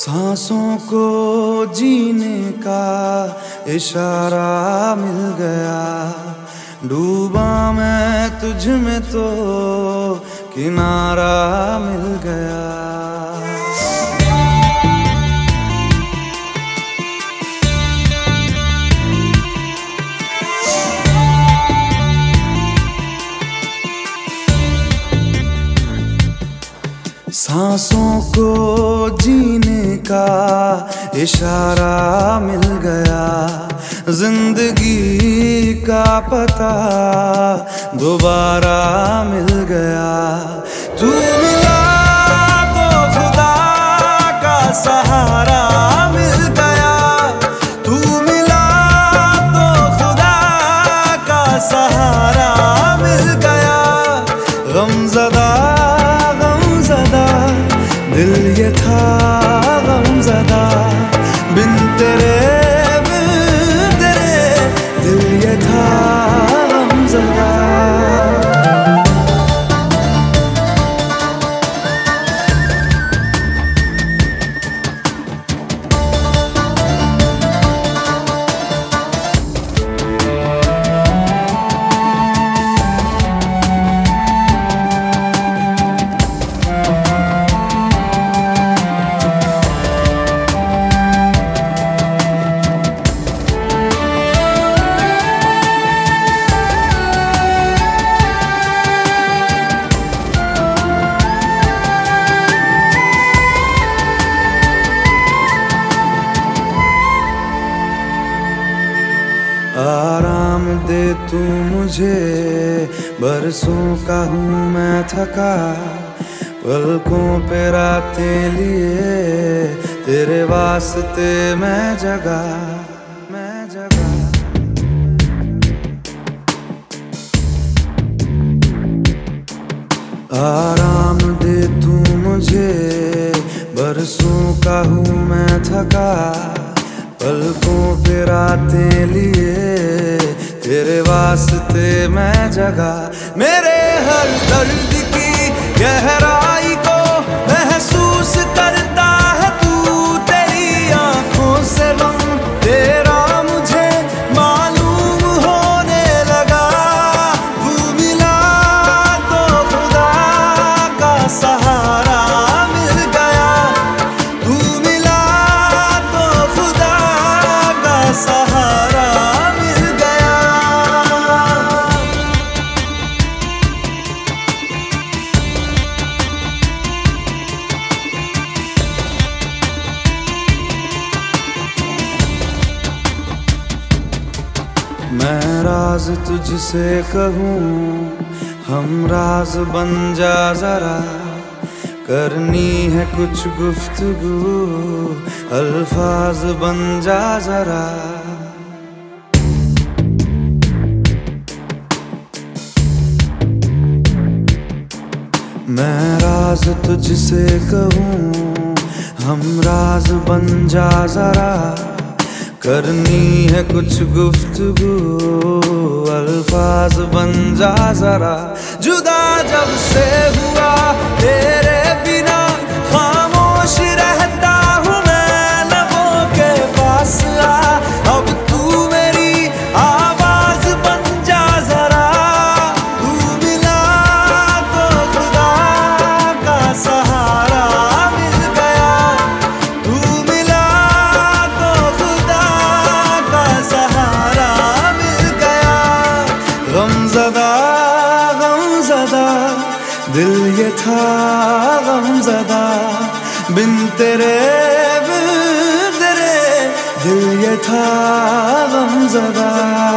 सांसों को जीने का इशारा मिल गया, डूबा मैं तुझ में तो किनारा मिल गया। सांसों को जीने का इशारा मिल गया, जिंदगी का पता दोबारा मिल गया। तू मिला तो खुदा का सहारा मिल गया, तू मिला तो खुदा का सहारा मिल गया। गमज़दा दिल ये था गमज़दा, बिन तेरे दिल ये था गमज़दा। आराम दे तू मुझे, बरसों का हूँ मैं थका, पलकों पे रातें लिए तेरे वास्ते मैं जगा। आराम दे तू मुझे, बरसों का हूँ मैं थका, पलकों पे रातें लिए तेरे वास्ते मैं जगा। मेरे हर दर्द की गहराई को महसूस करता है तू, तेरी आंखों से गम तेरा मुझे मालूम होने लगा। तू मिला तो खुदा का सहारा मिल गया, तू मिला तो खुदा का सहारा मिल गया। मैं राज तुझसे कहूँ, हम राज बन जा जरा, करनी है कुछ गुफ्तगू, अल्फाज बन जा जरा। मैं राज तुझसे कहूँ, हम राज बन जा जरा, करनी है कुछ गुफ्तगू, अल्फाज बन जा जरा। जुदा जब से हुआ तेरे बिना खामोश रहता हूँ मैं, लबों के पास आ अब तू मेरी आवाज बन जा जरा। तू मिला तो खुदा का सहारा मिल गया, तू मिला तो खुदा का सहारा मिल गया। गमज़दा गमज़दा दिल ये था गमज़दा, बिन तेरे दिल ये था गमज़दा।